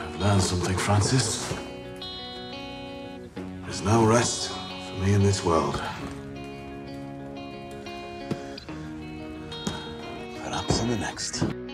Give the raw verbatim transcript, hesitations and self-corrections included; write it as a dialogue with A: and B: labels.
A: I've learned something, Francis. There's no rest for me in this world. Perhaps in the next.